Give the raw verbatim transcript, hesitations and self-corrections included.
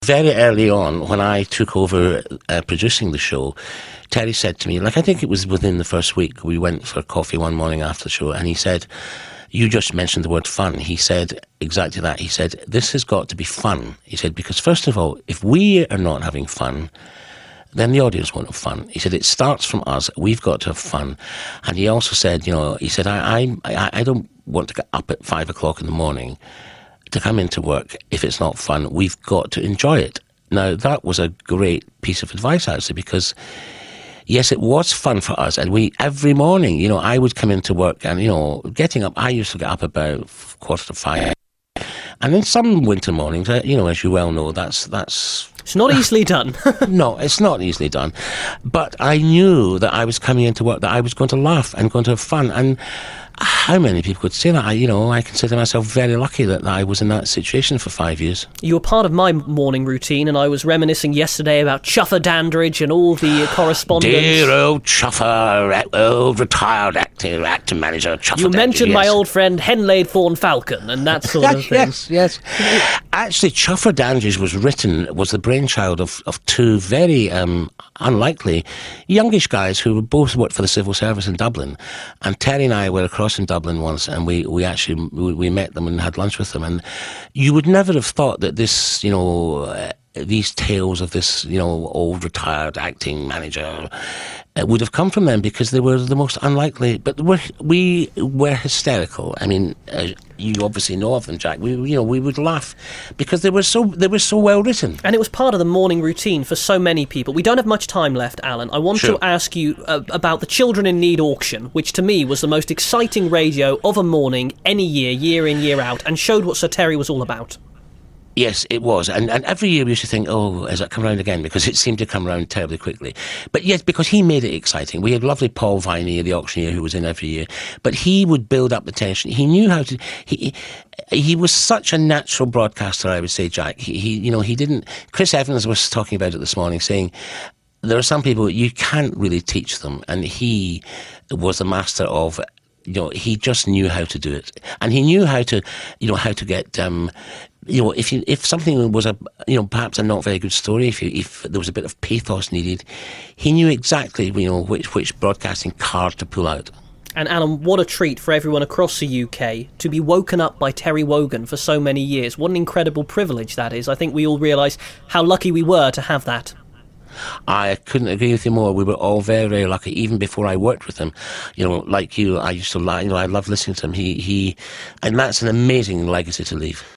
Very early on, when I took over uh, producing the show, Terry said to me, like I think it was within the first week, we went for coffee one morning after the show, and he said, you just mentioned the word fun. He said exactly that. He said, this has got to be fun. He said, because first of all, if we are not having fun, then the audience won't have fun. He said, it starts from us. We've got to have fun. And he also said, you know, he said, I, I, I don't want to get up at five o'clock in the morning to come into work if it's not fun. We've got to enjoy it. Now, that was a great piece of advice, actually, because yes, it was fun for us, and we, every morning, you know, I would come into work and, you know, getting up, I used to get up about quarter to five. And then some winter mornings, you know, as you well know, that's... that's it's not easily done. No, it's not easily done. But I knew that I was coming into work, that I was going to laugh and going to have fun. And how many people could say that? I, you know, I consider myself very lucky that, that I was in that situation for five years. You were part of my morning routine, and I was reminiscing yesterday about Chuffer Dandridge and all the correspondence. Dear old Chuffer, old retired actor, actor manager, Chuffer You Dandridge, mentioned yes. my old friend Henlade Thorne Falcon and that sort of thing. Yes, yes. Actually, Chuffer Dandridge was written, was the brainchild of, of two very um, unlikely youngish guys who both worked for the civil service in Dublin. And Terry and I were across in Dublin once, and we, we actually we, we met them and had lunch with them. And you would never have thought that this, you know, uh, these tales of this, you know, old retired acting manager uh, would have come from them, because they were the most unlikely. But we're, we were hysterical. I mean, uh, you obviously know of them, Jack. We, you know, we would laugh because they were so they were so well written, and it was part of the morning routine for so many people. We don't have much time left, Alan. I want sure. to ask you uh, about the Children in Need auction, which to me was the most exciting radio of a morning any year, year in, year out, and showed what Sir Terry was all about. Yes, it was. And, and every year we used to think, oh, has that come round again? Because it seemed to come round terribly quickly. But yes, because he made it exciting. We had lovely Paul Viney, the auctioneer, who was in every year. But he would build up the tension. He knew how to... He he was such a natural broadcaster, I would say, Jack. He, he you know, he didn't... Chris Evans was talking about it this morning, saying there are some people you can't really teach them. And he was the master of... You know, he just knew how to do it, and he knew how to, you know, how to get, um, you know, if you, if something was a, you know, perhaps a not very good story, if you, if there was a bit of pathos needed, he knew exactly, you know, which which broadcasting card to pull out. And Alan, what a treat for everyone across the U K to be woken up by Terry Wogan for so many years. What an incredible privilege that is. I think we all realise how lucky we were to have that. I couldn't agree with you more. We were all very, very lucky. Even before I worked with him, you know, like you, I used to, you know, I loved listening to him. He, he, and that's an amazing legacy to leave.